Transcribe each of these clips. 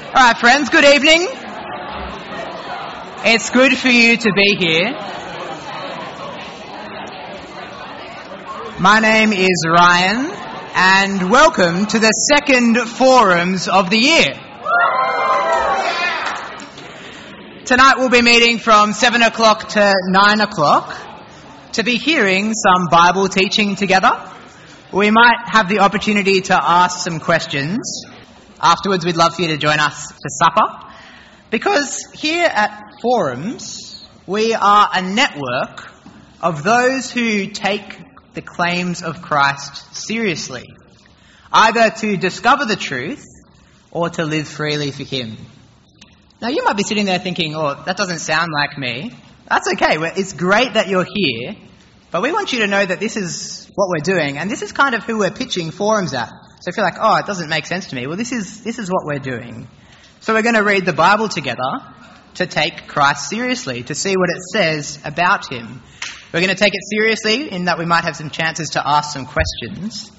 All right, friends, good evening. It's good for you to be here. My name is Ryan, and welcome to the second Forums of the year. Tonight we'll be meeting from 7 o'clock to 9 o'clock to be hearing some Bible teaching together. We might have the opportunity to ask some questions. Afterwards, we'd love for you to join us for supper. Because here at Forums, we are a network of those who take the claims of Christ seriously, either to discover the truth or to live freely for Him. Now, you might be sitting there thinking, oh, that doesn't sound like me. That's okay. It's great that you're here, but we want you to know that this is what we're doing, and this is kind of who we're pitching Forums at. So if you're like, oh, it doesn't make sense to me, well, this is what we're doing. So we're going to read the Bible together to take Christ seriously, to see what it says about Him. We're going to take it seriously in that we might have some chances to ask some questions.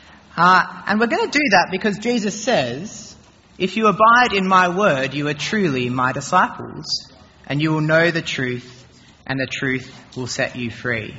And we're going to do that because Jesus says, if you abide in my word, you are truly my disciples, and you will know the truth, and the truth will set you free.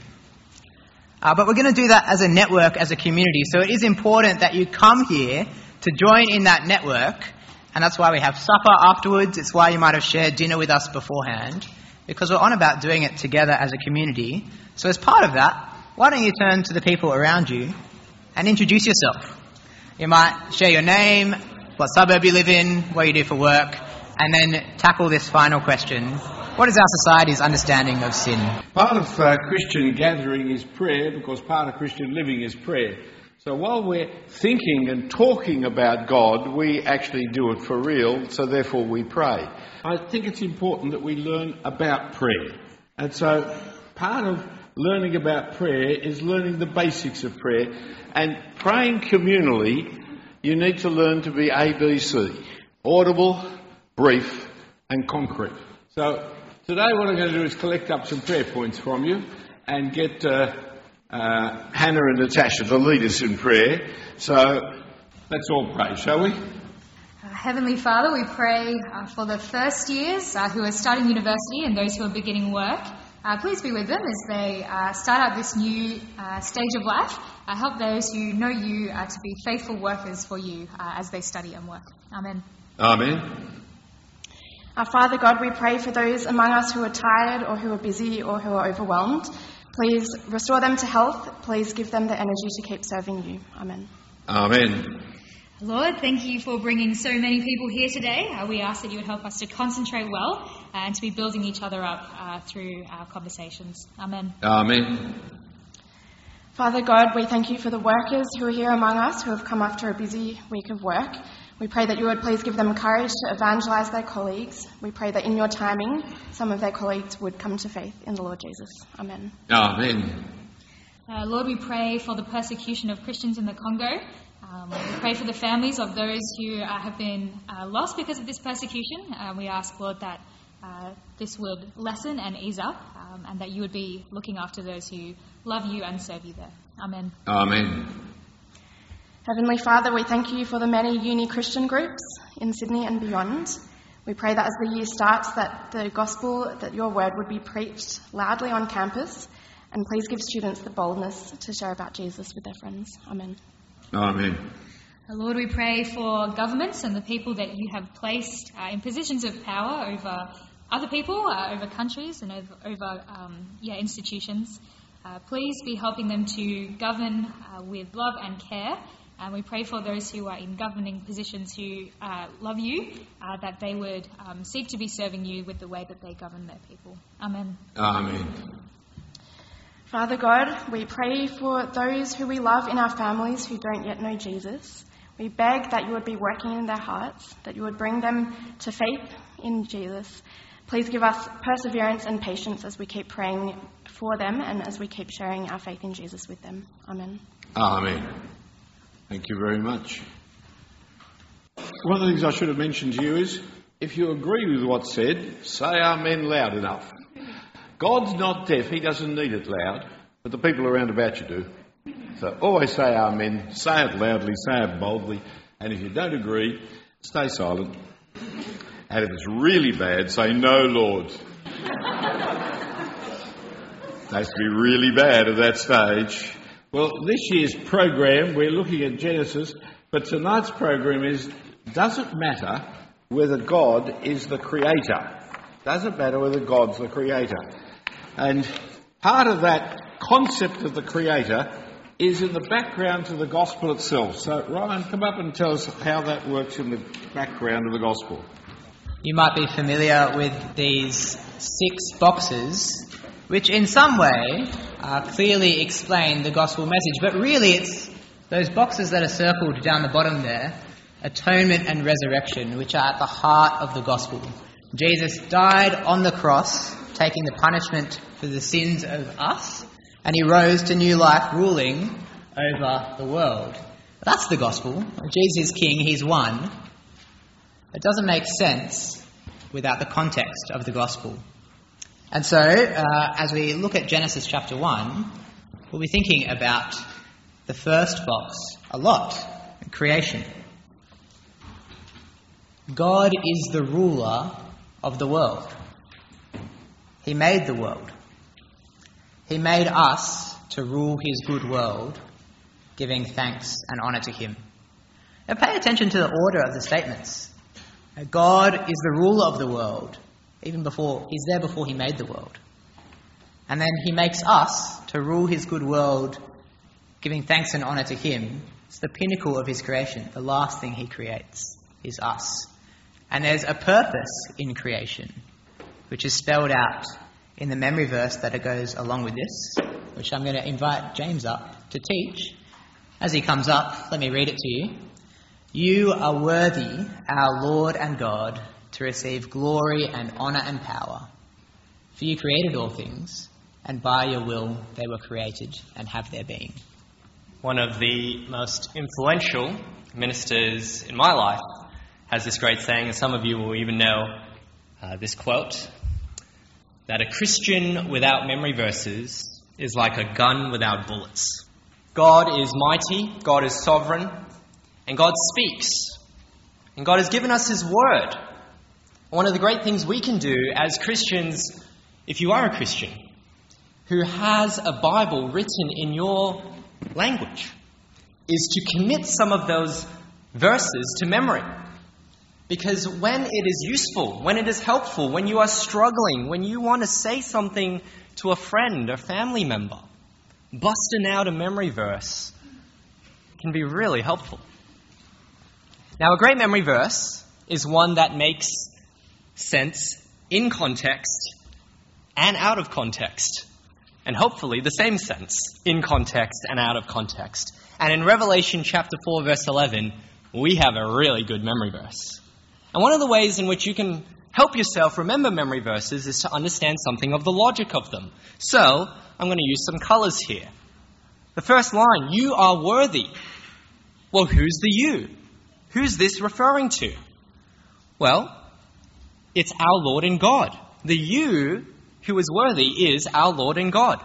But we're going to do that as a network, as a community. So it is important that you come here to join in that network. And that's why we have supper afterwards. It's why you might have shared dinner with us beforehand. Because we're on about doing it together as a community. So as part of that, why don't you turn to the people around you and introduce yourself. You might share your name, what suburb you live in, what you do for work, and then tackle this final question. What is our society's understanding of sin? Part of Christian gathering is prayer, because part of Christian living is prayer. So while we're thinking and talking about God, we actually do it for real, so therefore we pray. I think it's important that we learn about prayer. And so part of learning about prayer is learning the basics of prayer. And praying communally, you need to learn to be ABC: audible, brief, and concrete. So today what I'm going to do is collect up some prayer points from you and get Hannah and Natasha to lead us in prayer. So let's all pray, shall we? Heavenly Father, we pray for the first years who are starting university and those who are beginning work. Please be with them as they start out this new stage of life. Help those who know you to be faithful workers for you as they study and work. Amen. Amen. Our Father God, we pray for those among us who are tired or who are busy or who are overwhelmed. Please restore them to health. Please give them the energy to keep serving you. Amen. Amen. Lord, thank you for bringing so many people here today. We ask that you would help us to concentrate well and to be building each other up through our conversations. Amen. Amen. Father God, we thank you for the workers who are here among us who have come after a busy week of work. We pray that you would please give them courage to evangelise their colleagues. We pray that in your timing, some of their colleagues would come to faith in the Lord Jesus. Amen. Amen. Lord, we pray for the persecution of Christians in the Congo. We pray for the families of those who have been lost because of this persecution. We ask, Lord, that this would lessen and ease up, and that you would be looking after those who love you and serve you there. Amen. Amen. Heavenly Father, we thank you for the many uni Christian groups in Sydney and beyond. We pray that as the year starts, that the gospel, that your word would be preached loudly on campus, and please give students the boldness to share about Jesus with their friends. Amen. Amen. Lord, we pray for governments and the people that you have placed in positions of power over other people, over countries and over institutions. Please be helping them to govern with love and care. And we pray for those who are in governing positions who love you, that they would seek to be serving you with the way that they govern their people. Amen. Amen. Father God, we pray for those who we love in our families who don't yet know Jesus. We beg that you would be working in their hearts, that you would bring them to faith in Jesus. Please give us perseverance and patience as we keep praying for them and as we keep sharing our faith in Jesus with them. Amen. Amen. Thank you very much. One of the things I should have mentioned to you is, if you agree with what's said, say amen loud enough. God's not deaf, he doesn't need it loud, but the people around about you do. So always say amen, say it loudly, say it boldly, and if you don't agree, stay silent. And if it's really bad, say, "No, Lord." It has to be really bad at that stage. Well, this year's program, we're looking at Genesis, but tonight's program is, doesn't matter whether God is the creator. Doesn't matter whether God's the creator. And part of that concept of the creator is in the background to the gospel itself. So, Ryan, come up and tell us how that works in the background of the gospel. You might be familiar with these 6 boxes, which in some way clearly explain the gospel message. But really it's those boxes that are circled down the bottom there, atonement and resurrection, which are at the heart of the gospel. Jesus died on the cross, taking the punishment for the sins of us, and he rose to new life, ruling over the world. That's the gospel. Jesus is king, he's won. It doesn't make sense without the context of the gospel. And so, as we look at Genesis chapter 1, we'll be thinking about the first box a lot, creation. God is the ruler of the world. He made the world. He made us to rule his good world, giving thanks and honour to him. Now pay attention to the order of the statements. God is the ruler of the world, even before he's there before he made the world. And then he makes us to rule his good world, giving thanks and honour to him. It's the pinnacle of his creation. The last thing he creates is us. And there's a purpose in creation, which is spelled out in the memory verse that goes along with this, which I'm going to invite James up to teach. As he comes up, let me read it to you. You are worthy, our Lord and God, to receive glory and honour and power. For you created all things, and by your will they were created and have their being. One of the most influential ministers in my life has this great saying, and some of you will even know this quote, that a Christian without memory verses is like a gun without bullets. God is mighty, God is sovereign, and God speaks. And God has given us his word. One of the great things we can do as Christians, if you are a Christian, who has a Bible written in your language, is to commit some of those verses to memory. Because when it is useful, when it is helpful, when you are struggling, when you want to say something to a friend or family member, busting out a memory verse can be really helpful. Now, a great memory verse is one that makes sense in context and out of context. And hopefully the same sense in context and out of context. And in Revelation chapter 4, verse 11, we have a really good memory verse. And one of the ways in which you can help yourself remember memory verses is to understand something of the logic of them. So, I'm going to use some colours here. The first line, you are worthy. Well, who's the you? Who's this referring to? Well, it's our Lord and God. The you who is worthy is our Lord and God.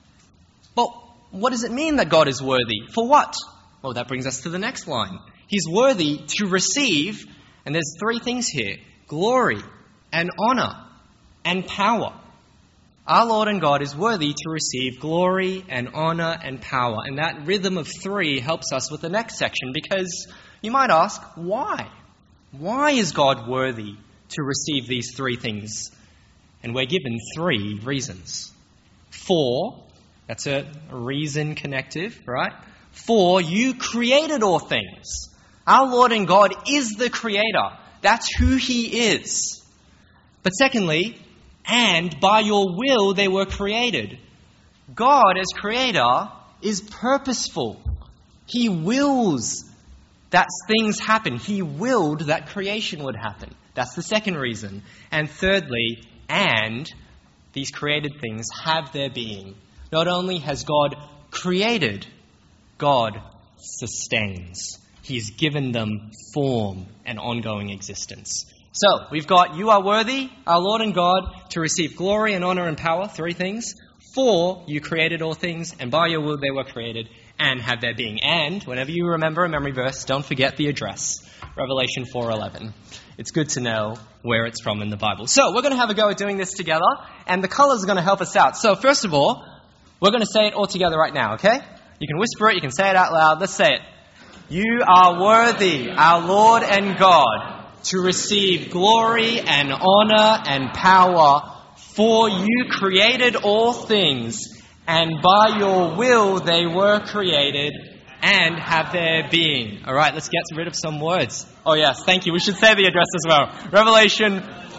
But what does it mean that God is worthy? For what? Well, that brings us to the next line. He's worthy to receive, and there's 3 things here, glory and honour and power. Our Lord and God is worthy to receive glory and honour and power. And that rhythm of 3 helps us with the next section, because you might ask, why? Why is God worthy to receive these 3 things? And we're given 3 reasons. For, that's a reason connective, right? For you created all things. Our Lord and God is the creator. That's who he is. But secondly, and by your will they were created. God as creator is purposeful. He wills that things happen. He willed that creation would happen. That's the second reason. And thirdly, and these created things have their being. Not only has God created, God sustains. He's given them form and ongoing existence. So, we've got you are worthy, our Lord and God, to receive glory and honour and power, 3 things. For you created all things, and by your will they were created, and have their being. And, whenever you remember a memory verse, don't forget the address. Revelation 4:11. It's good to know where it's from in the Bible. So we're going to have a go at doing this together, and the colours are going to help us out. So first of all, we're going to say it all together right now, okay? You can whisper it, you can say it out loud. Let's say it. You are worthy, our Lord and God, to receive glory and honour and power, for you created all things, and by your will they were created and have their being. All right, let's get rid of some words. Oh yes, thank you. We should say the address as well. Revelation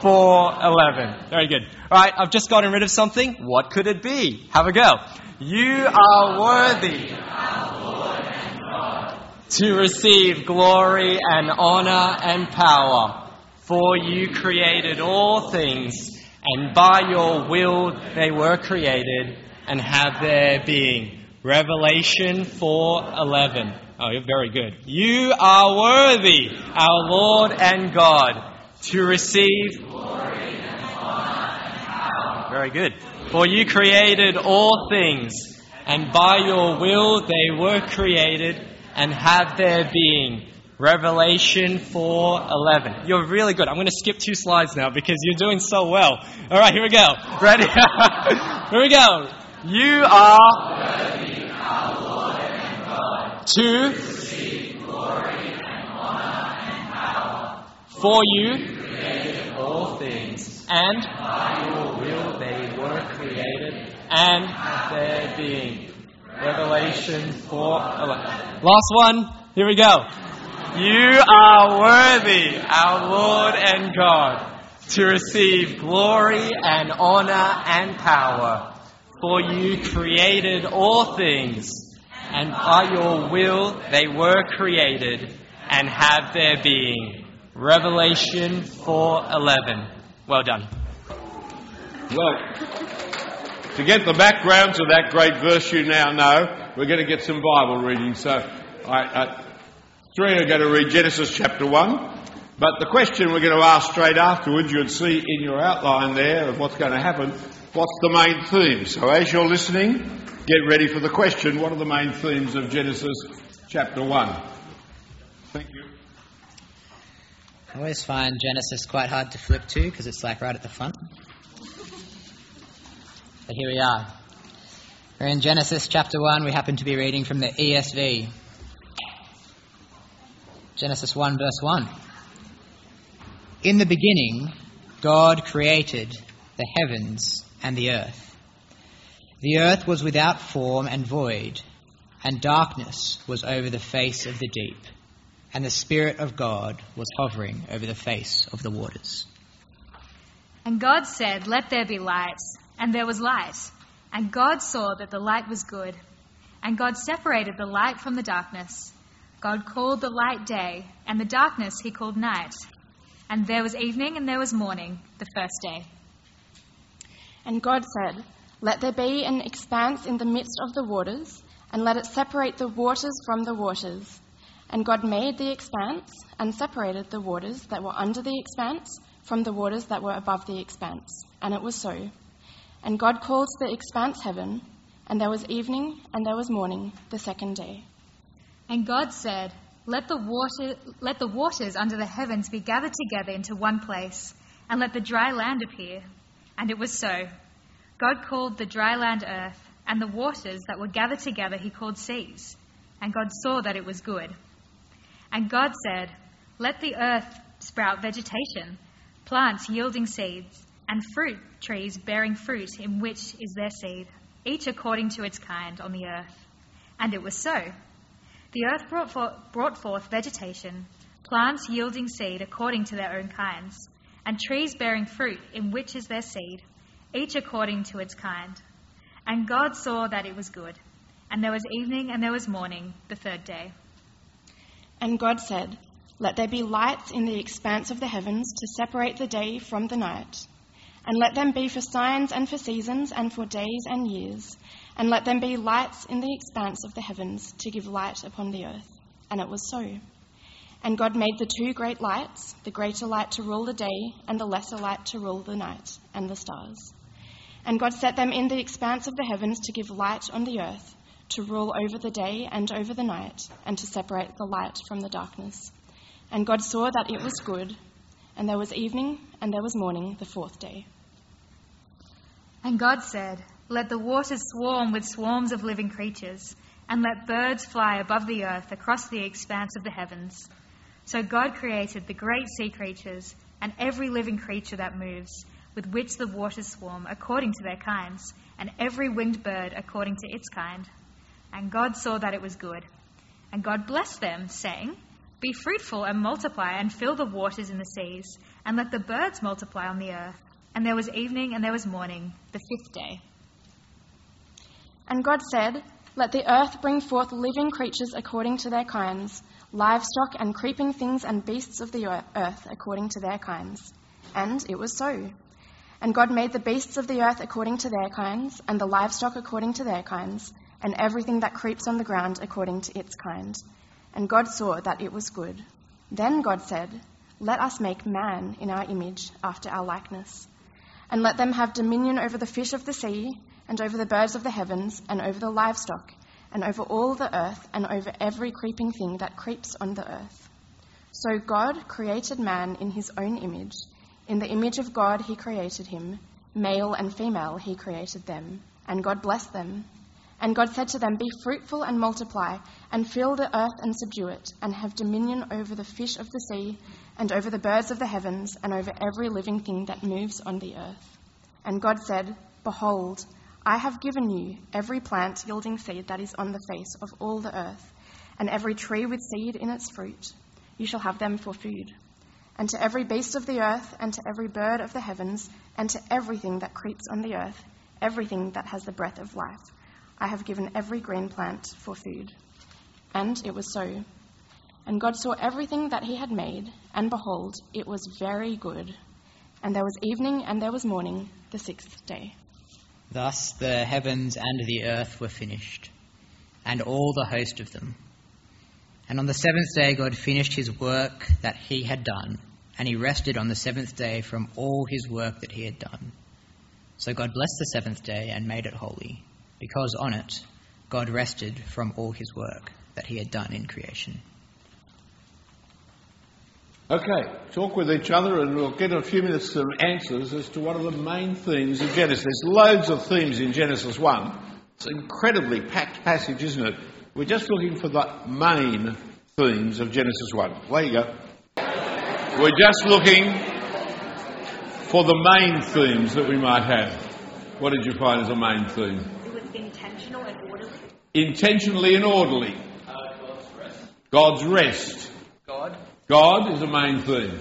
4:11. Very good. All right, I've just gotten rid of something. What could it be? Have a go. You are worthy, our Lord and God, to receive glory and honour and power, for you created all things, and by your will they were created and have their being. Revelation 4:11. Oh, you're very good. You are worthy, our Lord and God, to receive glory and honor and power. Very good. For you created all things, and by your will they were created and have their being. Revelation 4:11. You're really good. I'm going to skip 2 slides now because you're doing so well. All right, here we go. Ready? Here we go. You are worthy, our Lord and God, to receive glory and honor and power. For you created all things, and by your will they were created and have their being. Revelation 4:11. Last one. Here we go. You are worthy, our Lord and God, to receive glory and honour and power. For you created all things, and by your will they were created and have their being. Revelation 4:11. Well done. Well, to get the background to that great verse you now know, we're going to get some Bible reading. So, three are going to read Genesis chapter 1. But the question we're going to ask straight afterwards, you'll see in your outline there of what's going to happen, what's the main theme? So as you're listening, get ready for the question, what are the main themes of Genesis chapter 1? Thank you. I always find Genesis quite hard to flip to because it's like right at the front. But here we are. We're in Genesis chapter 1. We happen to be reading from the ESV. Genesis 1 verse 1. In the beginning, God created the heavens and the earth. The earth was without form and void, and darkness was over the face of the deep, and the Spirit of God was hovering over the face of the waters. And God said, "Let there be light," and there was light. And God saw that the light was good. And God separated the light from the darkness. God called the light day, and the darkness he called night. And there was evening and there was morning, the first day. And God said, "Let there be an expanse in the midst of the waters, and let it separate the waters from the waters." And God made the expanse, and separated the waters that were under the expanse from the waters that were above the expanse. And it was so. And God called the expanse heaven, and there was evening and there was morning, the second day. And God said, let the waters under the heavens be gathered together into one place, and let the dry land appear. And it was so. God called the dry land earth, and the waters that were gathered together he called seas. And God saw that it was good. And God said, let the earth sprout vegetation, plants yielding seeds, and fruit trees bearing fruit in which is their seed, each according to its kind on the earth. And it was so. The earth brought forth vegetation, plants yielding seed according to their own kinds, and trees bearing fruit in which is their seed, each according to its kind. And God saw that it was good. And there was evening and there was morning, the third day. And God said, let there be lights in the expanse of the heavens to separate the day from the night. And let them be for signs and for seasons and for days and years. And let them be lights in the expanse of the heavens to give light upon the earth. And it was so. And God made the two great lights, the greater light to rule the day and the lesser light to rule the night, and the stars. And God set them in the expanse of the heavens to give light on the earth, to rule over the day and over the night, and to separate the light from the darkness. And God saw that it was good. And there was evening and there was morning the fourth day. And God said, "Let the waters swarm with swarms of living creatures, and let birds fly above the earth across the expanse of the heavens." So God created the great sea creatures and every living creature that moves, with which the waters swarm according to their kinds, and every winged bird according to its kind. And God saw that it was good. And God blessed them, saying, "Be fruitful and multiply, and fill the waters in the seas, and let the birds multiply on the earth." And there was evening and there was morning, the fifth day. And God said, "Let the earth bring forth living creatures according to their kinds, livestock and creeping things and beasts of the earth according to their kinds." And it was so. And God made the beasts of the earth according to their kinds, and the livestock according to their kinds, and everything that creeps on the ground according to its kind. And God saw that it was good. Then God said, "Let us make man in our image, after our likeness. And let them have dominion over the fish of the sea, and over the birds of the heavens, and over the livestock, and over all the earth, and over every creeping thing that creeps on the earth." So God created man in his own image. In the image of God he created him. Male and female he created them. And God blessed them. And God said to them, "Be fruitful and multiply, and fill the earth and subdue it, and have dominion over the fish of the sea, and over the birds of the heavens, and over every living thing that moves on the earth." And God said, "Behold, I have given you every plant yielding seed that is on the face of all the earth, and every tree with seed in its fruit. You shall have them for food. And to every beast of the earth, and to every bird of the heavens, and to everything that creeps on the earth, everything that has the breath of life, I have given every green plant for food." And it was so. And God saw everything that he had made, and behold, it was very good. And there was evening and there was morning, the sixth day. Thus the heavens and the earth were finished, and all the host of them. And on the seventh day God finished his work that he had done, and he rested on the seventh day from all his work that he had done. So God blessed the seventh day and made it holy, because on it God rested from all his work that he had done in creation. Okay, talk with each other and we'll get a few minutes some answers as to what are the main themes of Genesis. There's loads of themes in Genesis 1. It's an incredibly packed passage, isn't it? We're just looking for the main themes of Genesis 1. Away you go. We're just looking for the main themes that we might have. What did you find as a main theme? It was intentional and orderly. Intentionally and orderly. God's rest. God's rest. God. God is a main theme.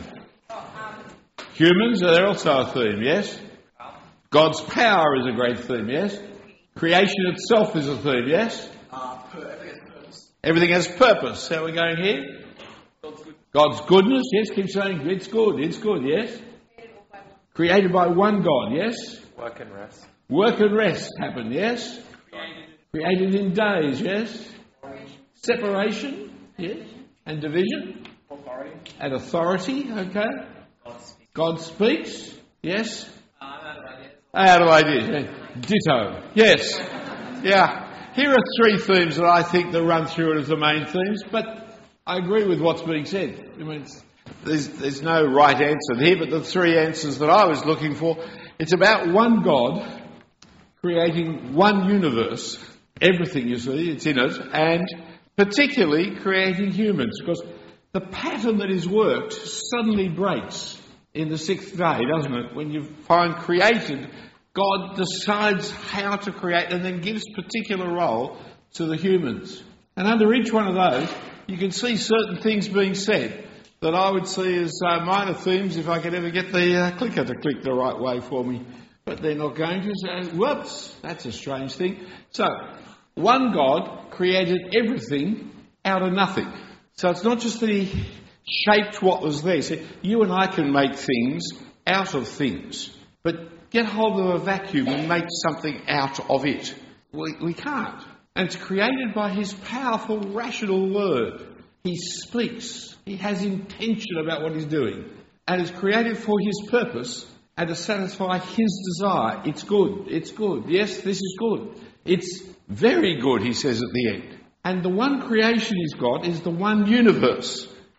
Humans are also a theme, yes? God's power is a great theme, yes? Creation itself is a theme, yes? Everything has purpose. How are we going here? God's goodness, yes? Keep saying it's good, yes? Created by one God, yes? Work and rest. Work and rest happen, yes? Created in days, yes? Separation, yes? And division? And authority, okay? God speaks, yes? Out of ideas, yeah. Ditto, yes. Yeah. Here are three themes that I think that run through it as the main themes, but I agree with what's being said. I mean, there's no right answer here, but the three answers that I was looking for, it's about one God creating one universe, everything you see, it's in it, and particularly creating humans, because the pattern that is worked suddenly breaks in the sixth day, doesn't it? When you find created, God decides how to create and then gives particular role to the humans. And under each one of those, you can see certain things being said that I would see as minor themes if I could ever get the clicker to click the right way for me. But they're not going to, so whoops, that's a strange thing. So, one God created everything out of nothing. So it's not just that he shaped what was there. So you and I can make things out of things, but get hold of a vacuum and make something out of it. We can't. And it's created by his powerful, rational word. He speaks. He has intention about what he's doing. And it's created for his purpose and to satisfy his desire. It's good. It's good. Yes, this is good. It's very good, he says at the end. And the one creation he's got is the one universe.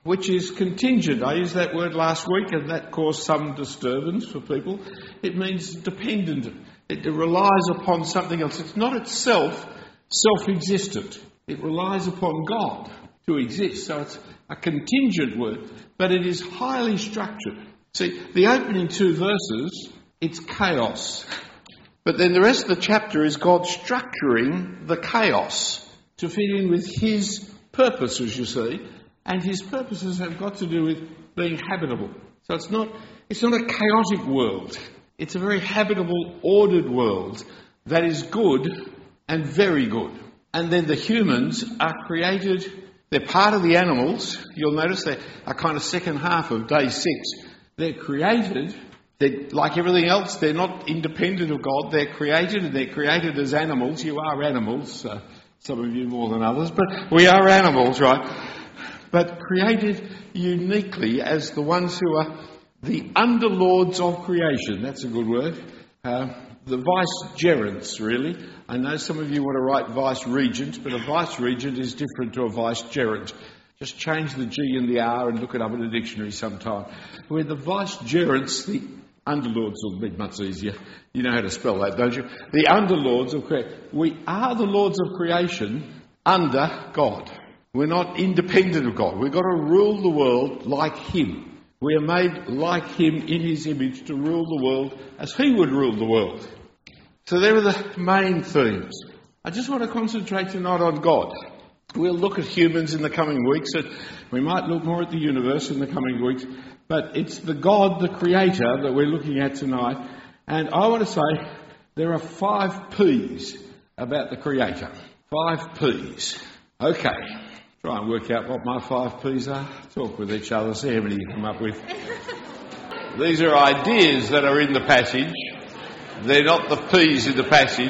which is contingent. I used that word last week and that caused some disturbance for people. It means dependent. It relies upon something else. It's not itself self-existent. It relies upon God to exist. So it's a contingent word, but it is highly structured. See, the opening 2 verses, it's chaos. But then the rest of the chapter is God structuring the chaos to fit in with his purposes, you see. And his purposes have got to do with being habitable. So it's not a chaotic world. It's a very habitable, ordered world that is good and very good. And then the humans are created, they're part of the animals. You'll notice they're a kind of second half of day 6. They're created, they're, like everything else, they're not independent of God. They're created, and they're created as animals. You are animals, some of you more than others, but we are animals, right? But created uniquely as the ones who are the underlords of creation. That's a good word. The vicegerents, really. I know some of you want to write vice-regent, but a vice-regent is different to a vicegerent. Just change the G and the R and look it up in a dictionary sometime. Where the vicegerents, the underlords will be much easier. You know how to spell that, don't you? The underlords of creation. We are the lords of creation under God. We're not independent of God. We've got to rule the world like him. We are made like him in his image to rule the world as he would rule the world. So there are the main themes. I just want to concentrate tonight on God. We'll look at humans in the coming weeks, and we might look more at the universe in the coming weeks, but it's the God, the Creator, that we're looking at tonight. And I want to say there are 5 P's about the Creator. 5 P's. Okay. Try and work out what my 5 P's are. Talk with each other, see how many you come up with. These are ideas that are in the passage. They're not the P's in the passage,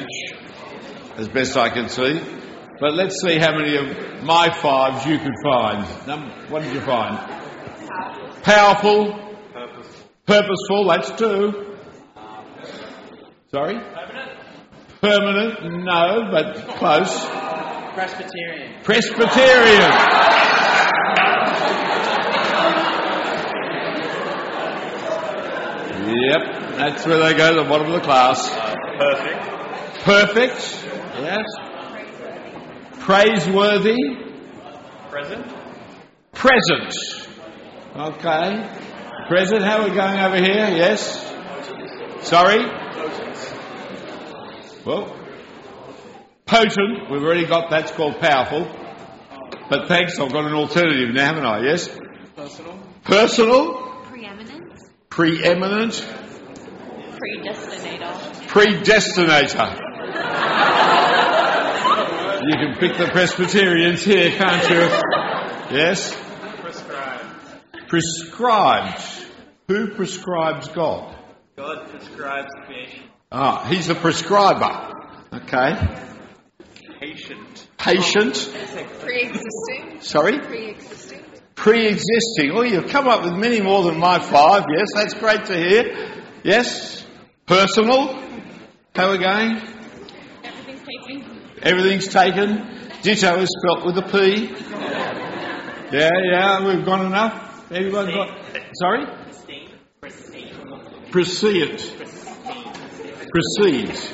as best I can see. But let's see how many of my 5s you could find. What did you find? Powerful. Purposeful, that's 2. Sorry? Permanent, no, but close. Presbyterian. Yep, that's where they go to the bottom of the class. Perfect. Yes. Praiseworthy. Present. Okay. Present, how are we going over here? Yes. Sorry? Well, potent, we've already got that, it's called powerful. But thanks, I've got an alternative now, haven't I? Yes? Personal. Preeminent. Predestinator. You can pick the Presbyterians here, can't you? Yes? Prescribed. Who prescribes God? God prescribes creation. Ah, he's the prescriber. Okay. Patient. Pre-existing. Sorry? Pre-existing. Pre-existing. Oh, you've come up with many more than my 5. Yes, that's great to hear. Yes. Personal. How are we going? Everything's taken. Ditto is spelt with a P. Yeah, we've got enough. Everybody's got... Sorry? Prescient. Precedes.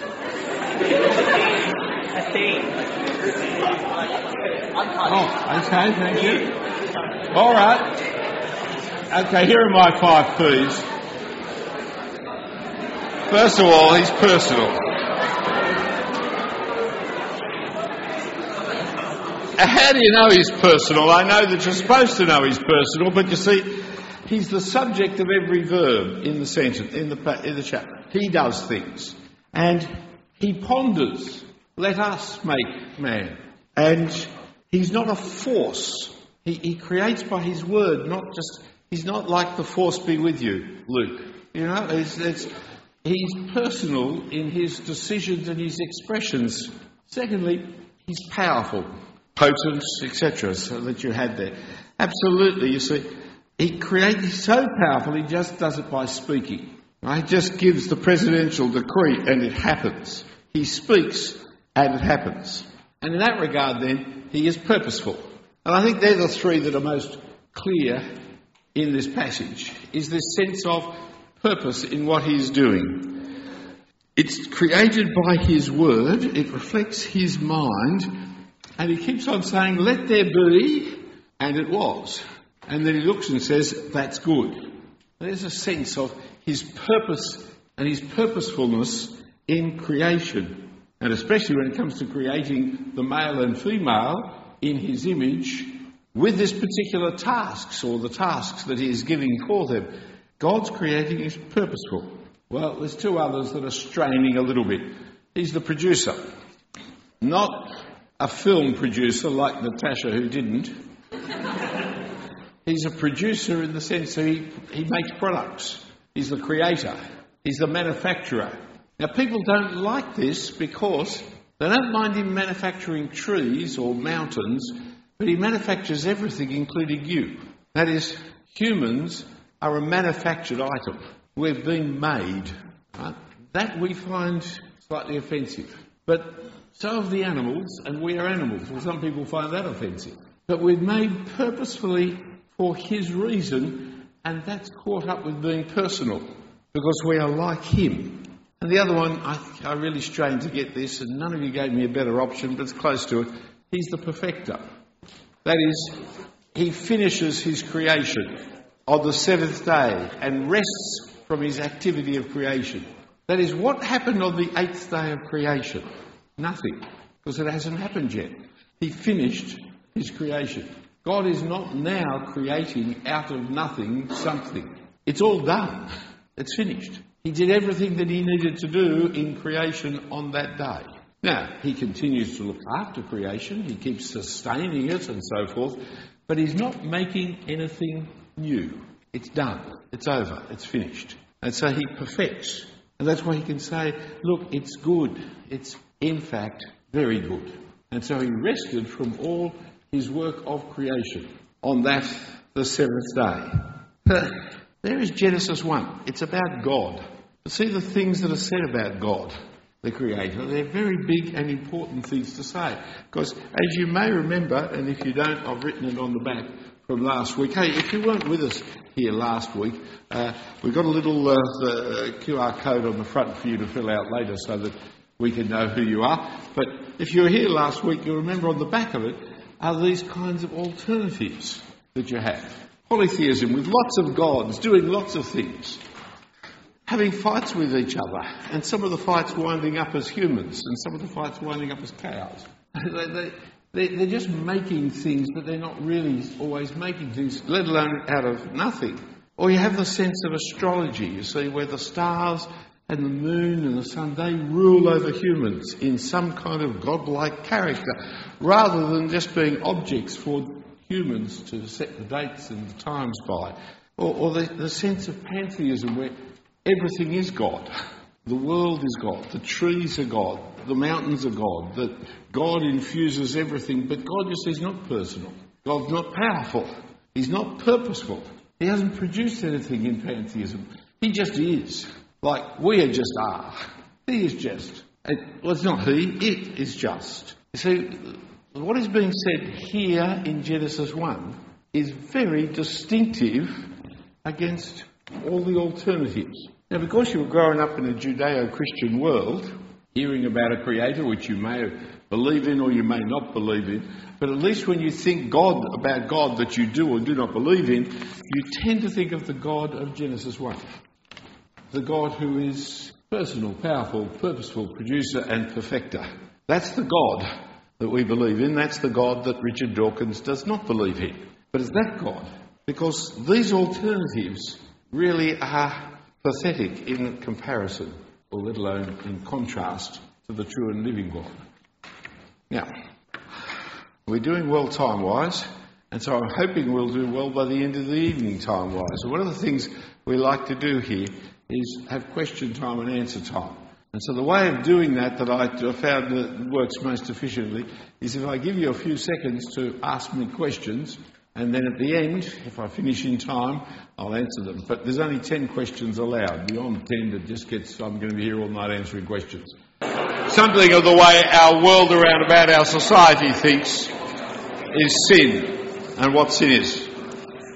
Oh, okay, thank you. All right. Okay, here are my 5 P's. First of all, he's personal. How do you know he's personal? I know that you're supposed to know he's personal, but you see, he's the subject of every verb in the sentence, in the chapter. He does things. And he ponders. Let us make man. And he's not a force. He creates by his word, he's not like the force be with you, Luke. You know, he's personal in his decisions and his expressions. Secondly, he's powerful, potent, etc., so that you had there. Absolutely, you see, he's so powerful, he just does it by speaking. Right? He just gives the presidential decree and it happens. He speaks and it happens. And in that regard then, he is purposeful. And I think they're the 3 that are most clear in this passage is this sense of purpose in what he's doing. It's created by his word, it reflects his mind, and he keeps on saying, let there be, and it was. And then he looks and says, that's good. There's a sense of his purpose and his purposefulness in creation. And especially when it comes to creating the male and female in his image with this particular tasks or the tasks that he is giving for them. God's creating is purposeful. Well, there's two others that are straining a little bit. He's the producer. Not a film producer like Natasha who didn't. He's a producer in the sense that he makes products. He's the creator. He's the manufacturer. Now, people don't like this because they don't mind him manufacturing trees or mountains, but he manufactures everything, including you. That is, humans are a manufactured item. We've been made. Right? That we find slightly offensive. But so have the animals, and we are animals. Well, some people find that offensive. But we're made purposefully for his reason, and that's caught up with being personal, because we are like him. And the other one, I really strained to get this, and none of you gave me a better option, but it's close to it. He's the perfecter. That is, he finishes his creation on the seventh day and rests from his activity of creation. That is, what happened on the eighth day of creation? Nothing, because it hasn't happened yet. He finished his creation. God is not now creating out of nothing something. It's all done. It's finished. He did everything that he needed to do in creation on that day. Now, he continues to look after creation. He keeps sustaining it and so forth. But he's not making anything new. It's done. It's over. It's finished. And so he perfects. And that's why he can say, look, it's good. It's, in fact, very good. And so he rested from all his work of creation on that, the seventh day. There is Genesis 1. It's about God. See the things that are said about God, the Creator. They're very big and important things to say. Because as you may remember, and if you don't, I've written it on the back from last week. Hey, if you weren't with us here last week, we've got a little QR code on the front for you to fill out later so that we can know who you are. But if you were here last week, you'll remember on the back of it are these kinds of alternatives that you have. Polytheism with lots of gods, doing lots of things. Having fights with each other, and some of the fights winding up as humans, and some of the fights winding up as cows. They're just making things, but they're not really always making things, let alone out of nothing. Or you have the sense of astrology, you see, where the stars and the moon and the sun, they rule over humans in some kind of godlike character, rather than just being objects for humans to set the dates and the times by. Or the sense of pantheism, where everything is God. The world is God. The trees are God. The mountains are God. That God infuses everything. But God just is not personal. God's not powerful. He's not purposeful. He hasn't produced anything in pantheism. He just is. Like we just are. He is just. Well, it's not he. It is just. You see, what is being said here in Genesis 1 is very distinctive against all the alternatives. Now, because you were growing up in a Judeo-Christian world, hearing about a creator which you may believe in or you may not believe in, but at least when you think about God that you do or do not believe in, you tend to think of the God of Genesis 1. The God who is personal, powerful, purposeful, producer and perfecter. That's the God that we believe in. That's the God that Richard Dawkins does not believe in. But it's that God, because these alternatives really are pathetic in comparison, or let alone in contrast, to the true and living God. Now, we're doing well time-wise, and so I'm hoping we'll do well by the end of the evening time-wise. So one of the things we like to do here is have question time and answer time. And so the way of doing that I found that works most efficiently is if I give you a few seconds to ask me questions, and then at the end, if I finish in time, I'll answer them. But there's only 10 questions allowed. Beyond 10, it just gets, I'm going to be here all night answering questions. Something of the way our world around about our society thinks is sin, and what sin is.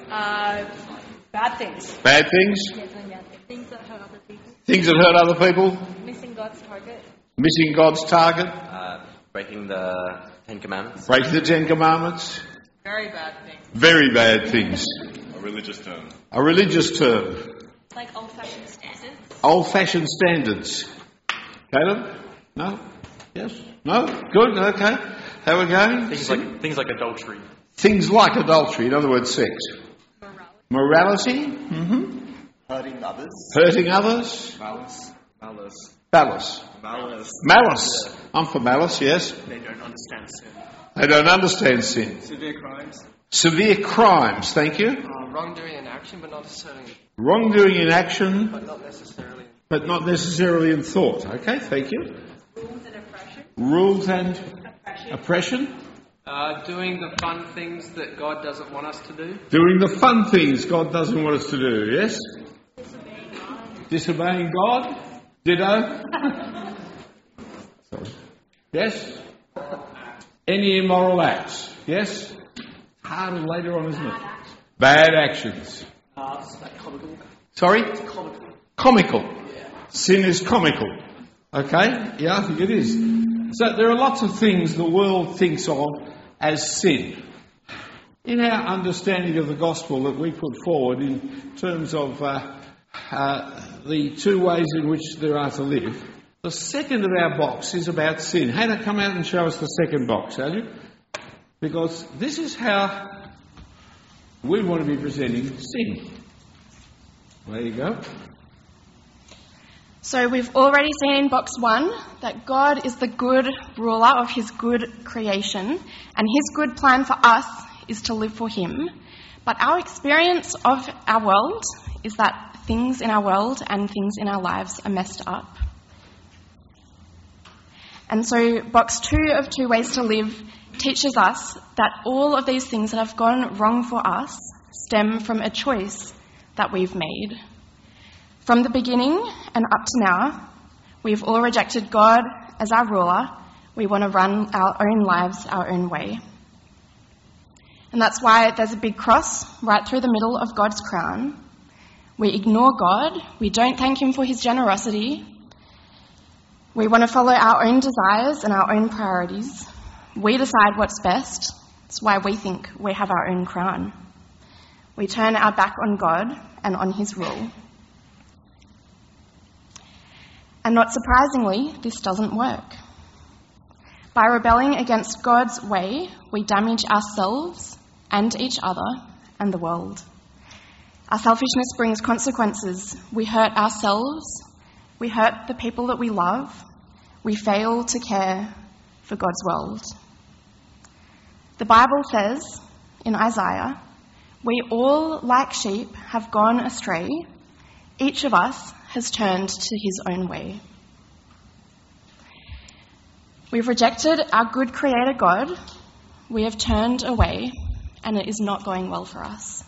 Bad things. Bad things? Yeah, doing bad things. Things that hurt other people. Things that hurt other people? Missing God's target. Missing God's target? Breaking the Ten Commandments. Breaking the Ten Commandments? Very bad things. Very bad things. A religious term. A religious term. Like old-fashioned standards. Old-fashioned standards. Caleb? No? Yes? No? Good? Okay. How are we going? Things like adultery. Things like adultery, in other words, sex. Morality? Mm-hmm. Hurting others. Hurting others? Malice. Malice. Malice. I'm for malice, yes. They don't understand sin. They don't understand sin. Severe crimes. Severe crimes, thank you. Wrongdoing in action, but not necessarily. Wrongdoing in action, But not necessarily. in thought. Okay, thank you. Rules and oppression. Rules and oppression. Doing the fun things that God doesn't want us to do. Doing the fun things God doesn't want us to do, yes? Disobeying God. Ditto. Sorry. Yes? Any immoral acts. Yes? Harder later on, isn't it? Bad actions. Comical. Sorry? Comical. Comical. Sin is comical. Okay? Yeah, I think it is. So there are lots of things the world thinks of as sin. In our understanding of the gospel that we put forward in terms of the two ways in which there are to live, the second of our box is about sin. Hannah, come out and show us the second box, will you? Because this is how we want to be presenting sin. There you go. So we've already seen in box 1 that God is the good ruler of his good creation, and his good plan for us is to live for him. But our experience of our world is that things in our world and things in our lives are messed up. And so box 2 of 2 ways to live teaches us that all of these things that have gone wrong for us stem from a choice that we've made. From the beginning and up to now, we've all rejected God as our ruler. We want to run our own lives our own way. And that's why there's a big cross right through the middle of God's crown. We ignore God. We don't thank him for his generosity. We want to follow our own desires and our own priorities. We decide what's best. That's why we think we have our own crown. We turn our back on God and on his rule. And not surprisingly, this doesn't work. By rebelling against God's way, we damage ourselves and each other and the world. Our selfishness brings consequences. We hurt ourselves. We hurt the people that we love. We fail to care for God's world. The Bible says in Isaiah, "We all, like sheep, have gone astray. Each of us has turned to his own way." We've rejected our good creator God. We have turned away, and it is not going well for us.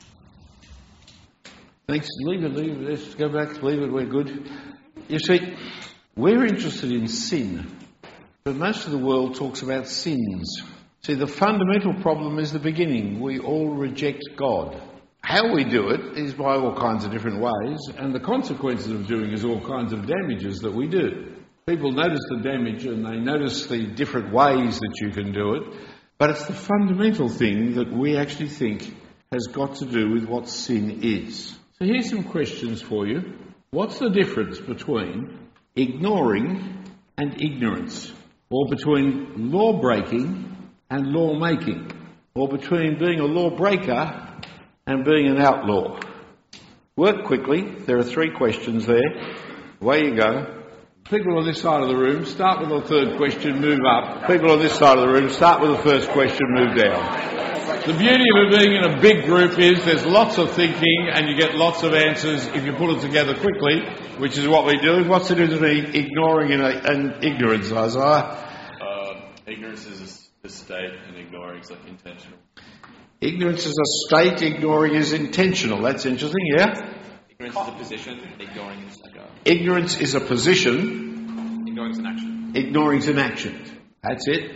Thanks. Leave it. Let's go back. Leave it. We're good. You see, we're interested in sin, but most of the world talks about sins. See, the fundamental problem is the beginning. We all reject God. How we do it is by all kinds of different ways, and the consequences of doing is all kinds of damages that we do. People notice the damage and they notice the different ways that you can do it, but it's the fundamental thing that we actually think has got to do with what sin is. So here's some questions for you. What's the difference between ignoring and ignorance? Or between law-breaking and law-making? Or between being a lawbreaker and being an outlaw? Work quickly. There are 3 questions there. Away you go. People on this side of the room, start with the third question, move up. People on this side of the room, start with the first question, move down. The beauty of it being in a big group is there's lots of thinking and you get lots of answers if you put it together quickly, which is what we do. What's the difference between ignoring and ignorance, Isaiah? Ignorance is a state and ignoring is like intentional. Ignorance is a state, ignoring is intentional. That's interesting, yeah? Ignorance is a position, ignoring is like a... Ignorance is a position. Ignoring is an action. Ignoring is an action. That's it.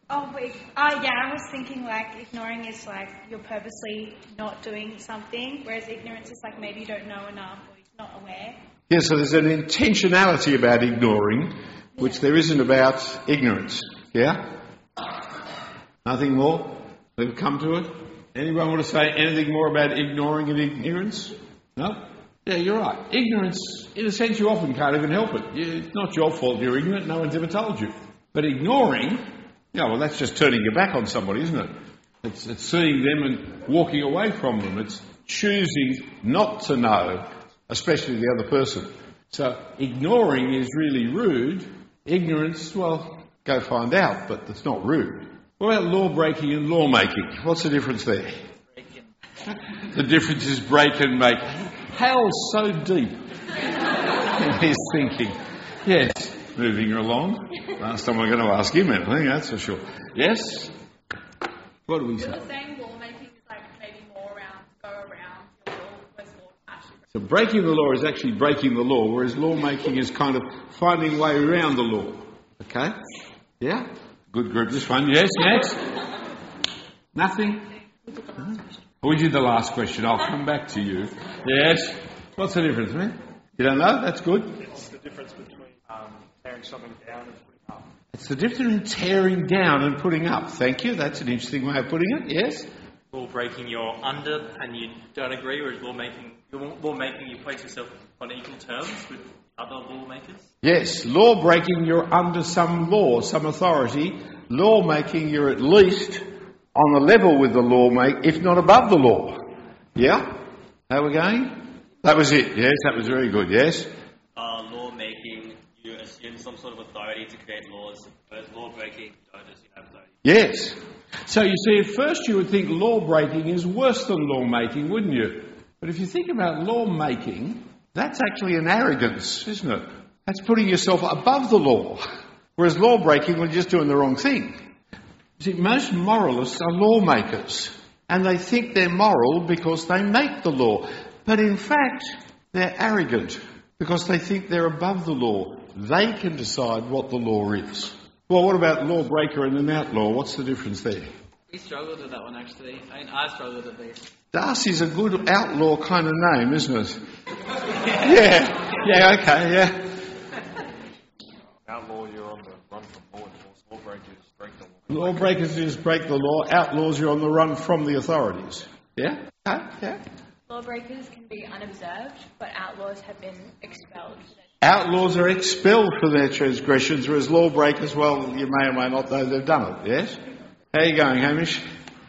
Oh, wait. Yeah, I was thinking like ignoring is like you're purposely not doing something, whereas ignorance is like maybe you don't know enough or you're not aware. Yeah, so there's an intentionality about ignoring, which there isn't about ignorance. Yeah? Nothing more? We've come to it? Anyone want to say anything more about ignoring and ignorance? No? Yeah, you're right. Ignorance, in a sense, you often can't even help it. It's not your fault you're ignorant. No one's ever told you. But ignoring, well, that's just turning your back on somebody, isn't it? It's seeing them and walking away from them. It's choosing not to know, especially the other person. So ignoring is really rude. Ignorance, well, go find out, but it's not rude. What about law breaking and law making? What's the difference there? The difference is break and make. Hal's so deep in his thinking. Yes, moving along. Last time I'm going to ask him anything, that's for sure. Yes? What do we say? You're saying lawmaking is like maybe more around, go around your law, whereas law actually. So breaking the law is actually breaking the law, whereas lawmaking is kind of finding a way around the law. Okay? Yeah? Good group, this one. Yes, next? Nothing? We did the last question. I'll come back to you. Yes? What's the difference, man? You don't know? That's good. It's the difference between tearing something down and putting up. It's the difference between tearing down and putting up. Thank you. That's an interesting way of putting it. Yes? Law breaking, you're under and you don't agree, whereas law making, you place yourself on equal terms with other lawmakers? Yes. Law breaking, you're under some law, some authority. Law making, you're at least on the level with the law if not above the law. Yeah? How are we going? That was it. Yes, that was very good. Yes? Law making, you assume some sort of authority to create laws, whereas law breaking, you don't assume authority. Yes. So you see, at first you would think law breaking is worse than law making, wouldn't you? But if you think about law making, that's actually an arrogance, isn't it? That's putting yourself above the law. Whereas law breaking, we're just doing the wrong thing. You see, most moralists are lawmakers, and they think they're moral because they make the law. But in fact, they're arrogant because they think they're above the law. They can decide what the law is. Well, what about lawbreaker and an outlaw? What's the difference there? We struggled with that one, actually. I struggled at least. Darcy's a good outlaw kind of name, isn't it? Yeah, okay, yeah. Outlaw, you're on the run from law enforcement. Lawbreakers break the law. Lawbreakers just break the law. Outlaws, you're on the run from the authorities. Yeah? Okay, yeah. Lawbreakers can be unobserved, but outlaws have been expelled. Outlaws are expelled for their transgressions, whereas lawbreakers, well, you may or may not know they've done it, yes? How are you going, Hamish?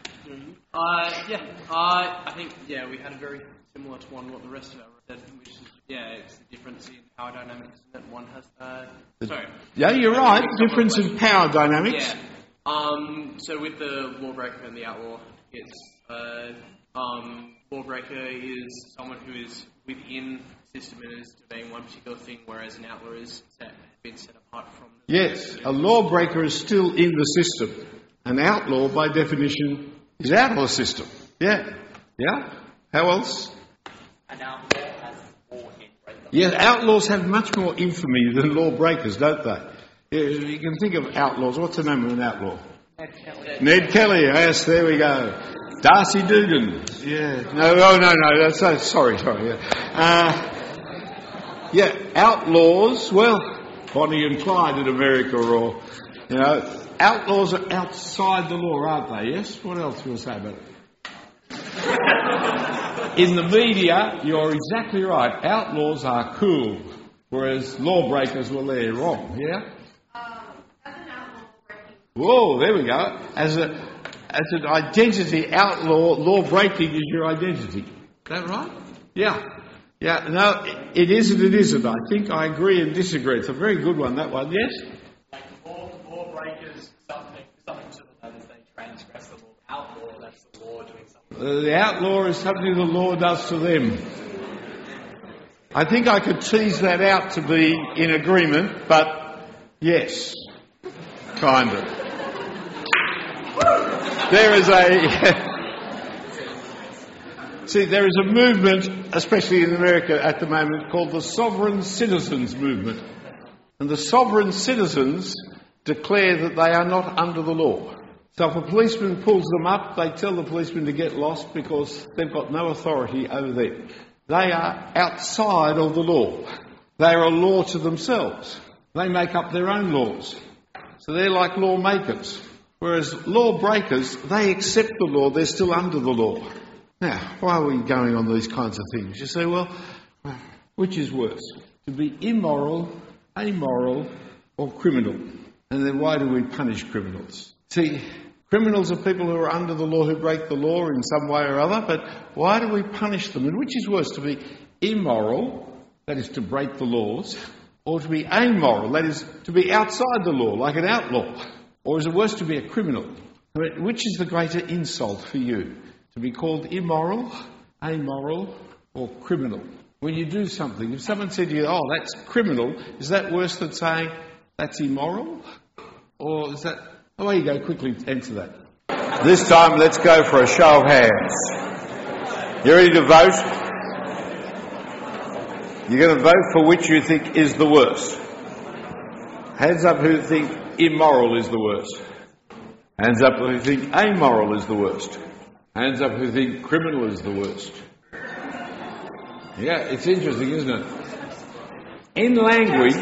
I think, we had a very similar to what the rest of our said, which is, it's the difference in power dynamics that one has, Yeah, you're right, difference in power dynamics. Yeah. So with the lawbreaker and the outlaw, it's, lawbreaker is someone who is within the system and is doing one particular thing, whereas an outlaw is been set apart from the system. A lawbreaker is still in the system. An outlaw, by definition, is out of the system. Yeah? Yeah? How else? An outlaw has more infamy. Yeah, outlaws have much more infamy than lawbreakers, don't they? Yeah, you can think of outlaws. What's the name of an outlaw? Ned Kelly. Ned Kelly, yes, there we go. Darcy Dugan. Yeah. No, that's sorry, yeah. Outlaws, well, Bonnie and Clyde in America, or, outlaws are outside the law, aren't they? Yes? What else do you say about it? In the media, you're exactly right. Outlaws are cool, whereas lawbreakers, well, they're wrong. Yeah? As an outlaw breaking. Whoa, there we go. As an identity, outlaw, law breaking is your identity. Is that right? Yeah. Yeah, no, it is and it isn't. I think I agree and disagree. It's a very good one, that one. Yes? Like law breakers, something to the letters, they transgress the law. Outlaw, that's the law doing something. The outlaw is something the law does to them. I think I could tease that out to be in agreement, but yes, kind of. There is there is a movement, especially in America at the moment, called the Sovereign Citizens Movement. And the sovereign citizens declare that they are not under the law. So if a policeman pulls them up, they tell the policeman to get lost because they've got no authority over them. They are outside of the law. They are a law to themselves. They make up their own laws. So they're like lawmakers. Whereas lawbreakers, they accept the law, they're still under the law. Now, why are we going on these kinds of things? You say, well, which is worse? To be immoral, amoral, or criminal? And then why do we punish criminals? See, criminals are people who are under the law, who break the law in some way or other, but why do we punish them? And which is worse, to be immoral, that is to break the laws, or to be amoral, that is to be outside the law, like an outlaw? Or is it worse to be a criminal? I mean, which is the greater insult for you? To be called immoral, amoral, or criminal? When you do something, if someone said to you, oh, that's criminal, is that worse than saying that's immoral? Or is that... Away you go, quickly answer that. This time, let's go for a show of hands. You ready to vote? You're going to vote for which you think is the worst. Hands up who think immoral is the worst. Hands up who think amoral is the worst. Hands up who think criminal is the worst. Yeah, it's interesting, isn't it? In language,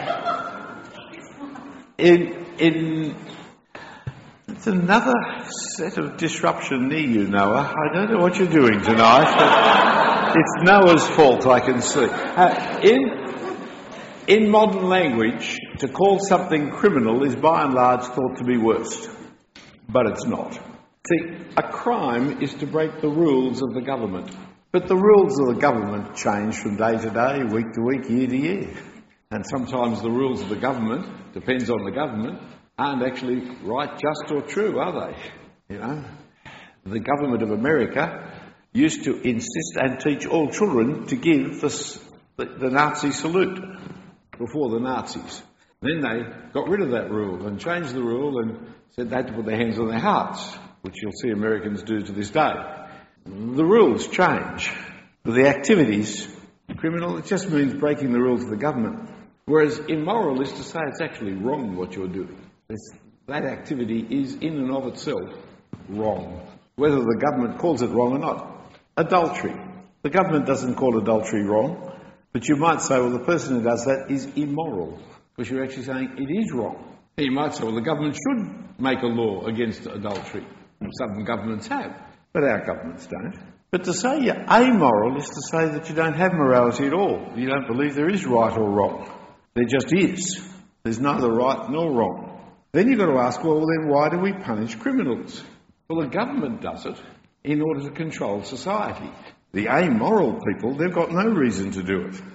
it's another set of disruption near you, Noah. I don't know what you're doing tonight, but it's Noah's fault, I can see. In modern language, to call something criminal is by and large thought to be worst. But it's not. See, a crime is to break the rules of the government. But the rules of the government change from day to day, week to week, year to year. And sometimes the rules of the government, depends on the government, aren't actually right, just or true, are they? You know, the government of America used to insist and teach all children to give the Nazi salute before the Nazis. Then they got rid of that rule and changed the rule and said they had to put their hands on their hearts, which you'll see Americans do to this day. The rules change, but the activities, criminal, it just means breaking the rules of the government. Whereas immoral is to say it's actually wrong what you're doing. That activity is in and of itself wrong, whether the government calls it wrong or not. Adultery. The government doesn't call adultery wrong, but you might say, well, the person who does that is immoral, because you're actually saying it is wrong. You might say, well, the government should make a law against adultery. Some governments have, but our governments don't. But to say you're amoral is to say that you don't have morality at all. You don't believe there is right or wrong. There just is. There's neither right nor wrong. Then you've got to ask, well, then why do we punish criminals? Well, the government does it in order to control society. The amoral people, they've got no reason to do it.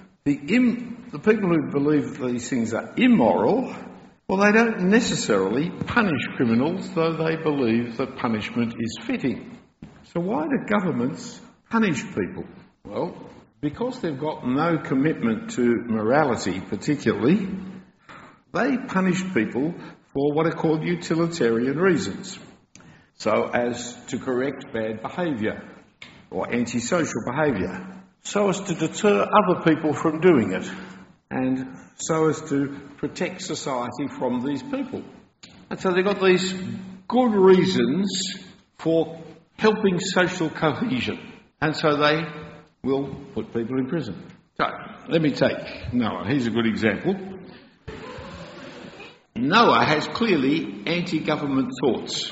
The people who believe these things are immoral, well, they don't necessarily punish criminals, though they believe that punishment is fitting. So why do governments punish people? Well, because they've got no commitment to morality particularly, they punish people for what are called utilitarian reasons, so as to correct bad behaviour or antisocial behaviour, so as to deter other people from doing it, and so as to protect society from these people. And so they've got these good reasons for helping social cohesion, and so they will put people in prison. So, let me take Noah. Here's a good example. Noah has clearly anti-government thoughts.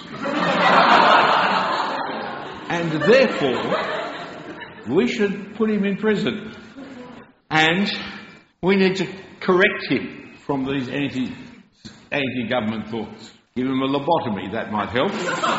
And therefore, we should put him in prison. And we need to correct him from these anti-government thoughts. Give him a lobotomy, that might help.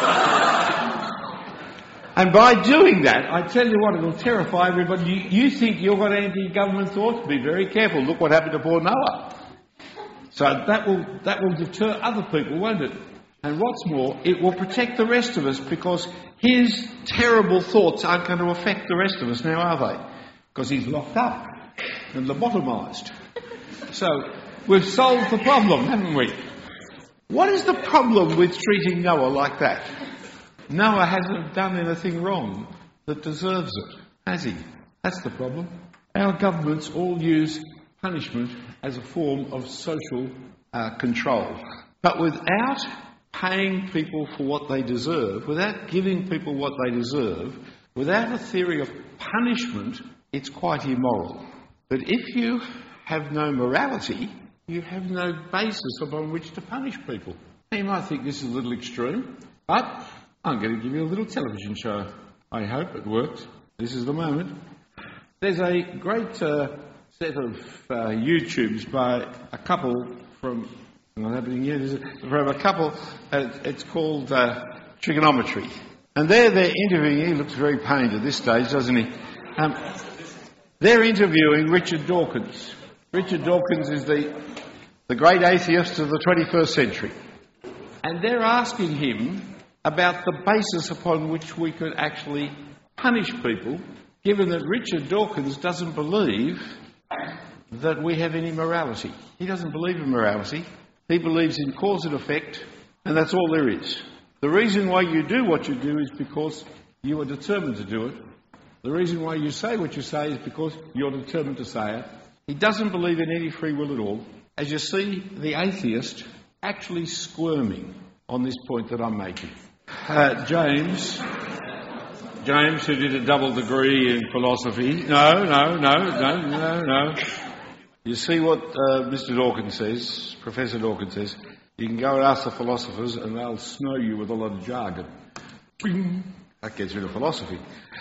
And by doing that, I tell you what, it'll terrify everybody. You think you've got anti-government thoughts? Be very careful. Look what happened to poor Noah. So that will deter other people, won't it? And what's more, it will protect the rest of us, because his terrible thoughts aren't going to affect the rest of us now, are they? Because he's locked up and lobotomised. So we've solved the problem, haven't we? What is the problem with treating Noah like that? Noah hasn't done anything wrong that deserves it, has he? That's the problem. Our governments all use punishment as a form of social control. But without paying people for what they deserve, without giving people what they deserve, without a theory of punishment, it's quite immoral. But if you have no morality, you have no basis upon which to punish people. Now, you might think this is a little extreme, but I'm going to give you a little television show. I hope it works. This is the moment. There's a great set of YouTubes by a couple from... Not happening yet, is it? From a couple, it's called Trigonometry. And they're interviewing, he looks very pained at this stage, doesn't he? They're interviewing Richard Dawkins. Richard Dawkins is the great atheist of the 21st century. And they're asking him about the basis upon which we could actually punish people, given that Richard Dawkins doesn't believe that we have any morality. He doesn't believe in morality. He believes in cause and effect, and that's all there is. The reason why you do what you do is because you are determined to do it. The reason why you say what you say is because you're determined to say it. He doesn't believe in any free will at all. As you see, the atheist actually squirming on this point that I'm making. James, who did a double degree in philosophy. No. You see what Mr. Dawkins says, Professor Dawkins says, you can go and ask the philosophers and they'll snow you with a lot of jargon. Bing! That gets rid of philosophy.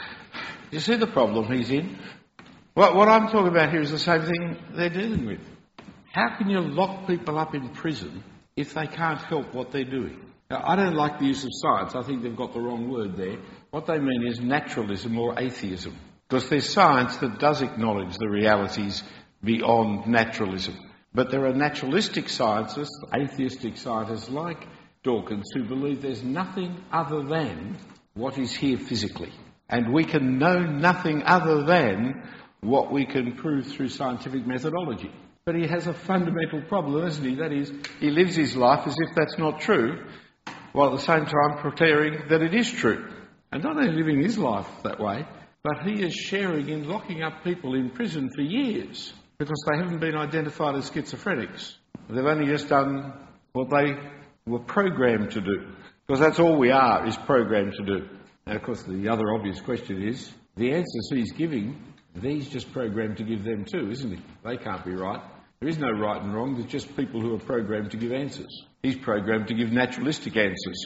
You see the problem he's in? What I'm talking about here is the same thing they're dealing with. How can you lock people up in prison if they can't help what they're doing? Now, I don't like the use of science. I think they've got the wrong word there. What they mean is naturalism or atheism. Because there's science that does acknowledge the realities beyond naturalism. But there are naturalistic scientists, atheistic scientists like Dawkins, who believe there's nothing other than what is here physically. And we can know nothing other than what we can prove through scientific methodology. But he has a fundamental problem, isn't he? That is, he lives his life as if that's not true, while at the same time declaring that it is true. And not only living his life that way, but he is sharing in locking up people in prison for years because they haven't been identified as schizophrenics. They've only just done what they were programmed to do. Because that's all we are, is programmed to do. Now, of course, the other obvious question is, the answers he's giving, he's just programmed to give them too, isn't he? They can't be right. There is no right and wrong, there's just people who are programmed to give answers. He's programmed to give naturalistic answers.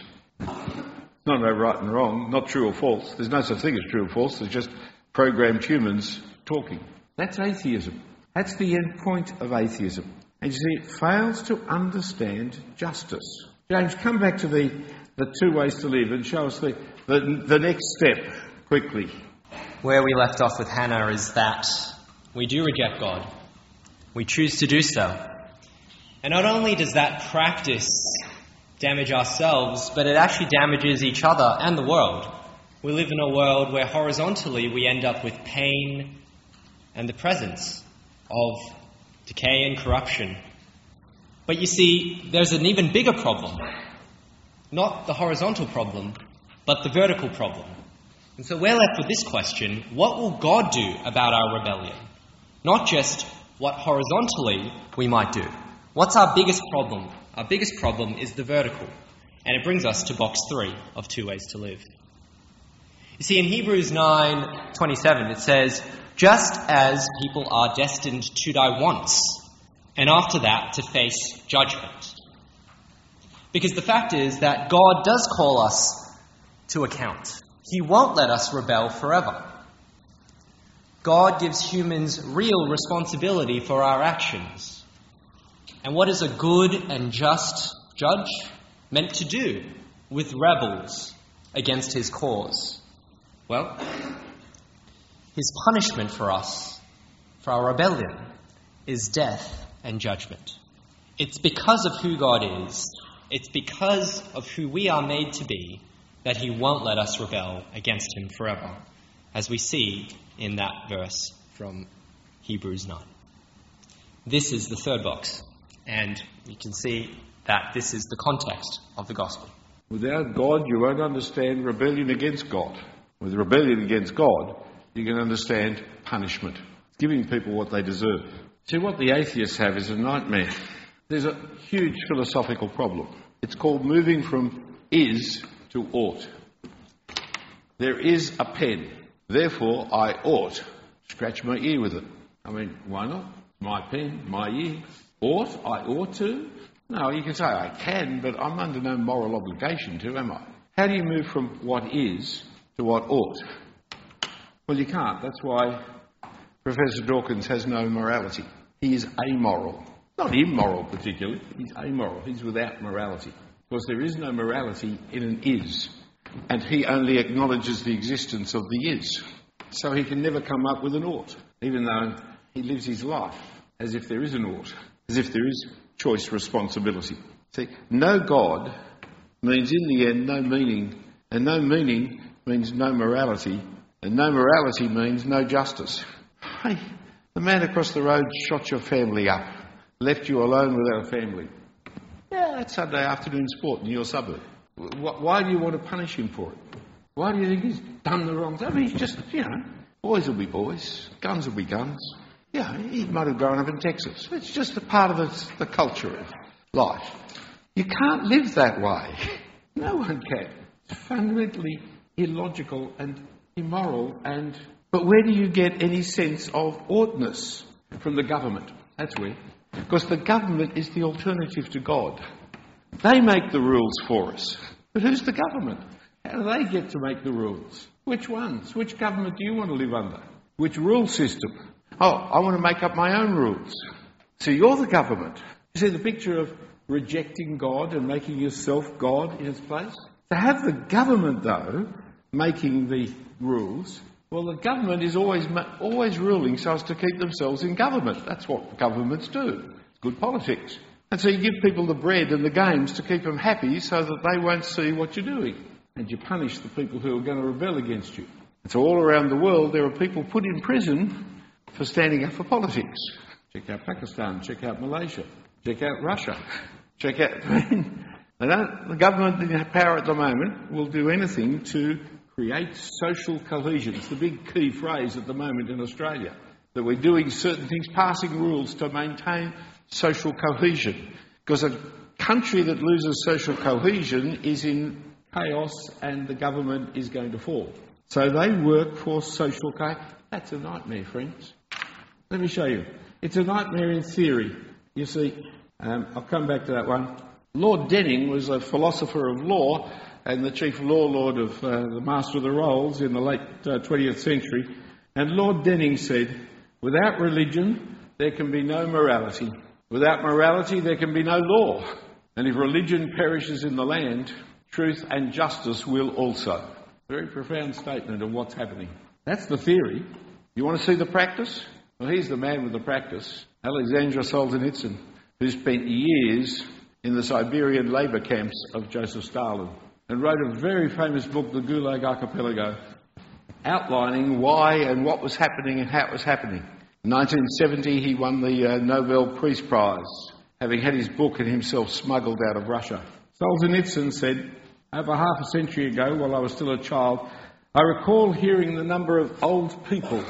Not no right and wrong, not true or false. There's no such thing as true or false, there's just programmed humans talking. That's atheism. That's the end point of atheism. And you see, it fails to understand justice. James, come back to the two ways to live and show us the next step, quickly. Where we left off with Hannah is that we do reject God. We choose to do so. And not only does that practice damage ourselves, but it actually damages each other and the world. We live in a world where horizontally we end up with pain and the presence of decay and corruption. But you see, there's an even bigger problem. Not the horizontal problem, but the vertical problem. And so we're left with this question: what will God do about our rebellion? Not just what horizontally we might do. What's our biggest problem? Our biggest problem is the vertical. And it brings us to box 3 of 2 ways to live. You see, in Hebrews 9:27 it says, just as people are destined to die once, and after that to face judgment. Because the fact is that God does call us to account. He won't let us rebel forever. God gives humans real responsibility for our actions. And what is a good and just judge meant to do with rebels against his cause? Well, his punishment for us, for our rebellion, is death and judgment. It's because of who God is, it's because of who we are made to be, that he won't let us rebel against him forever, as we see in that verse from Hebrews 9. This is the third box, and you can see that this is the context of the gospel. Without God, you won't understand rebellion against God. With rebellion against God, you can understand punishment, giving people what they deserve. See, what the atheists have is a nightmare. There's a huge philosophical problem. It's called moving from is to ought. There is a pen, therefore I ought scratch my ear with it. I mean, why not? My pen, my ear. Ought? I ought to? No, you can say I can, but I'm under no moral obligation to, am I? How do you move from what is to what ought? Well, you can't. That's why Professor Dawkins has no morality. He is amoral. Not immoral particularly. He's amoral. He's without morality. Because there is no morality in an is. And he only acknowledges the existence of the is. So he can never come up with an ought, even though he lives his life as if there is an ought, as if there is choice responsibility. See, no God means in the end no meaning, and no meaning means no morality, and no morality means no justice. Hey, the man across the road shot your family up, left you alone without a family. Yeah, that's Sunday afternoon sport in your suburb. Why do you want to punish him for it? Why do you think he's done the wrong thing? I mean, he's just, boys will be boys, guns will be guns. Yeah, he might have grown up in Texas. It's just a part of the culture of life. You can't live that way. No one can. It's fundamentally illogical and immoral. But where do you get any sense of oughtness? From the government. That's where. Because the government is the alternative to God. They make the rules for us. But who's the government? How do they get to make the rules? Which ones? Which government do you want to live under? Which rule system? Oh, I want to make up my own rules. So you're the government. You see the picture of rejecting God and making yourself God in its place? To have the government, though, making the rules, well, the government is always ruling so as to keep themselves in government. That's what governments do. It's good politics. And so you give people the bread and the games to keep them happy so that they won't see what you're doing. And you punish the people who are going to rebel against you. And so all around the world there are people put in prison for standing up for politics. Check out Pakistan, check out Malaysia, check out Russia, check out... The government in power at the moment will do anything to create social cohesion. It's the big key phrase at the moment in Australia, that we're doing certain things, passing rules to maintain social cohesion. Because a country that loses social cohesion is in chaos and the government is going to fall. So they work for social cohesion. That's a nightmare, friends. Let me show you. It's a nightmare in theory. You see, I'll come back to that one. Lord Denning was a philosopher of law and the chief law lord of the Master of the Rolls in the late 20th century. And Lord Denning said, without religion, there can be no morality. Without morality, there can be no law. And if religion perishes in the land, truth and justice will also. Very profound statement of what's happening. That's the theory. You want to see the practice? Well, here's the man with the practice, Alexander Solzhenitsyn, who spent years in the Siberian labour camps of Joseph Stalin and wrote a very famous book, The Gulag Archipelago, outlining why and what was happening and how it was happening. In 1970, he won the Nobel Peace Prize, having had his book and himself smuggled out of Russia. Solzhenitsyn said, over half a century ago, while I was still a child, I recall hearing the number of old people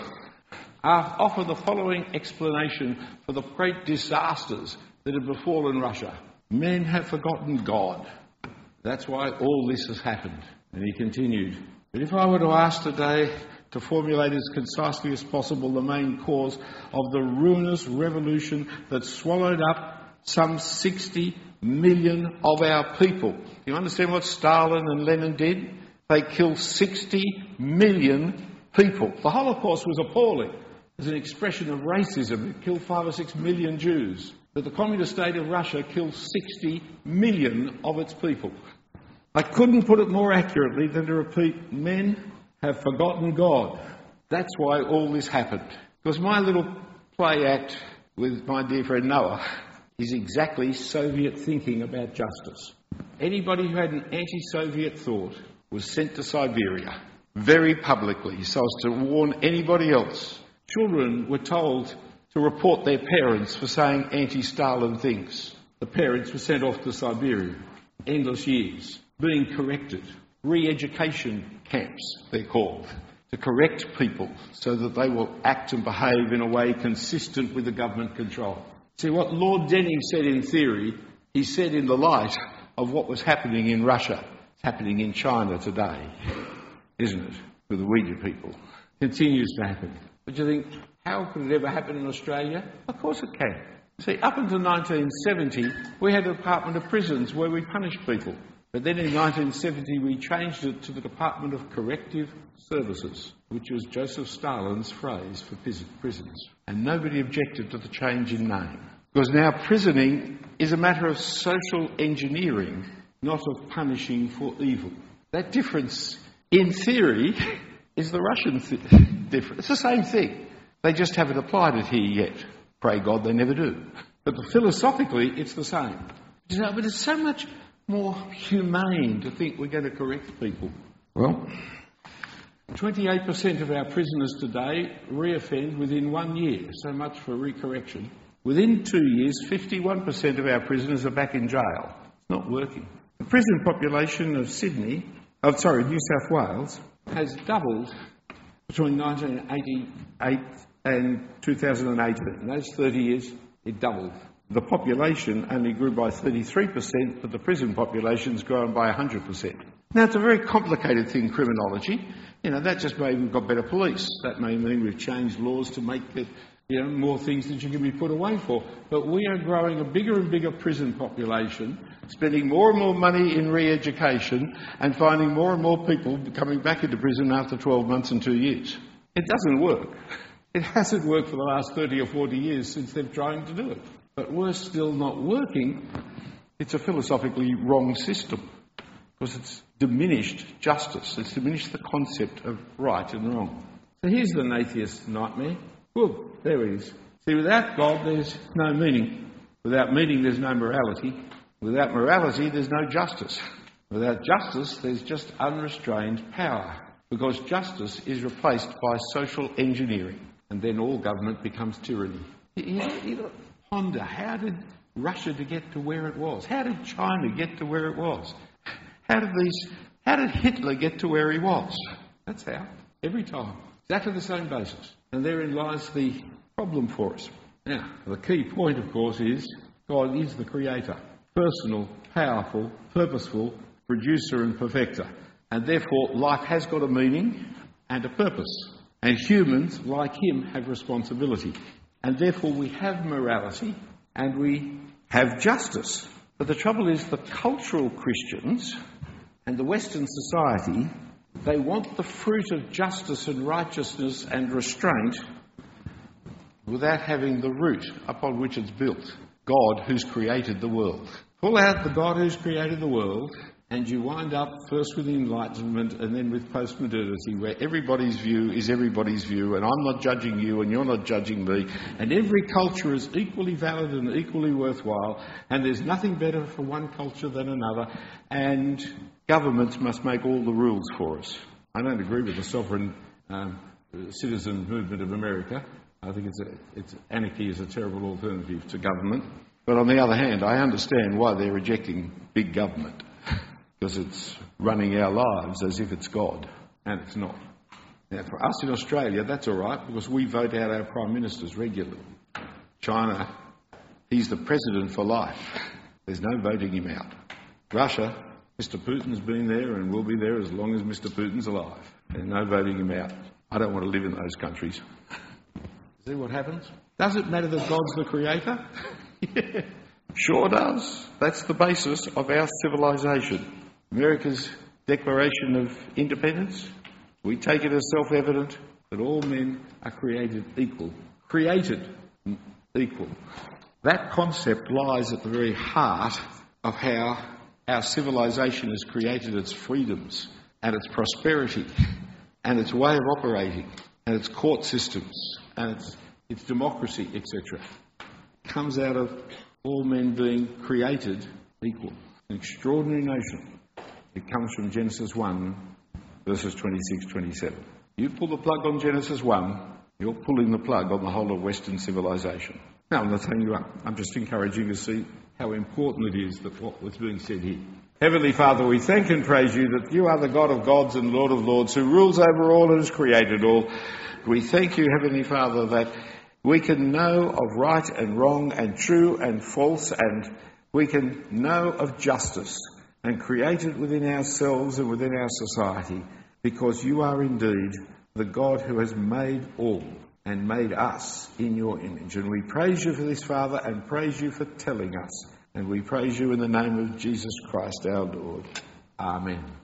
offer the following explanation for the great disasters that had befallen Russia. Men have forgotten God. That's why all this has happened. And he continued, but if I were to ask today to formulate as concisely as possible the main cause of the ruinous revolution that swallowed up some 60 million of our people. Do you understand what Stalin and Lenin did? They killed 60 million people. The Holocaust was appalling. As an expression of racism, it killed 5 or 6 million Jews. But the communist state of Russia killed 60 million of its people. I couldn't put it more accurately than to repeat, men have forgotten God. That's why all this happened. Because my little play act with my dear friend Noah is exactly Soviet thinking about justice. Anybody who had an anti-Soviet thought was sent to Siberia, very publicly, so as to warn anybody else. Children were told to report their parents for saying anti-Stalin things. The parents were sent off to Siberia. Endless years. Being corrected. Re-education camps, they're called, to correct people so that they will act and behave in a way consistent with the government control. See, what Lord Denning said in theory, he said in the light of what was happening in Russia. It's happening in China today, isn't it, with the Uyghur people? Continues to happen. But you think, how could it ever happen in Australia? Of course it can. See, up until 1970, we had a Department of Prisons where we punished people. But then in 1970, we changed it to the Department of Corrective Services, which was Joseph Stalin's phrase for prisons. And nobody objected to the change in name. Because now prisoning is a matter of social engineering, not of punishing for evil. That difference, in theory, is the Russian difference. It's the same thing. They just haven't applied it here yet. Pray God they never do. But philosophically, it's the same. But it's so much more humane to think we're going to correct people. Well, 28% of our prisoners today reoffend within 1 year. So much for recorrection. Within 2 years, 51% of our prisoners are back in jail. It's not working. The prison population of New South Wales has doubled between 1988 and 2018. In those 30 years, it doubled. The population only grew by 33%, but the prison population's grown by 100%. Now, it's a very complicated thing, criminology. That just means we've got better police. That may mean we've changed laws to make it, more things that you can be put away for. But we are growing a bigger and bigger prison population, spending more and more money in re-education, and finding more and more people coming back into prison after 12 months and 2 years. It doesn't work. It hasn't worked for the last 30 or 40 years since they've tried to do it. But worse still, not working, it's a philosophically wrong system. Because it's diminished justice. It's diminished the concept of right and wrong. So here's the atheist's nightmare. Well, there it is. See, without God, there's no meaning. Without meaning, there's no morality. Without morality, there's no justice. Without justice, there's just unrestrained power. Because justice is replaced by social engineering. And then all government becomes tyranny. Ponder, how did Russia get to where it was? How did China get to where it was? How did Hitler get to where he was? That's how. Every time. Exactly the same basis. And therein lies the problem for us. Now, the key point, of course, is God is the creator. Personal, powerful, purposeful, producer and perfecter. And therefore, life has got a meaning and a purpose. And humans, like him, have responsibility. And therefore we have morality and we have justice. But the trouble is the cultural Christians and the Western society, they want the fruit of justice and righteousness and restraint without having the root upon which it's built. God who's created the world. Pull out the God who's created the world and you wind up first with Enlightenment and then with postmodernity, where everybody's view is everybody's view, and I'm not judging you and you're not judging me, and every culture is equally valid and equally worthwhile, and there's nothing better for one culture than another, and governments must make all the rules for us. I don't agree with the sovereign citizen movement of America. I think anarchy is a terrible alternative to government. But on the other hand, I understand why they're rejecting big government. Because it's running our lives as if it's God, and it's not. Now, for us in Australia, that's all right, because we vote out our Prime Ministers regularly. China, he's the president for life. There's no voting him out. Russia, Mr. Putin's been there and will be there as long as Mr. Putin's alive. There's no voting him out. I don't want to live in those countries. See what happens? Does it matter that God's the creator? Yeah, sure does. That's the basis of our civilization. America's Declaration of Independence, we take it as self-evident that all men are created equal. Created equal. That concept lies at the very heart of how our civilization has created its freedoms and its prosperity and its way of operating and its court systems and its democracy, etc. Comes out of all men being created equal. An extraordinary notion. It comes from Genesis 1, verses 26-27. You pull the plug on Genesis 1, you're pulling the plug on the whole of Western civilization. Now, I'm not saying you are. I'm just encouraging you to see how important it is that what was being said here. Heavenly Father, we thank and praise you that you are the God of gods and Lord of lords who rules over all and has created all. We thank you, Heavenly Father, that We can know of right and wrong and true and false, and we can know of justice and create it within ourselves and within our society, because you are indeed the God who has made all and made us in your image. And we praise you for this, Father, and praise you for telling us. And we praise you in the name of Jesus Christ our Lord. Amen.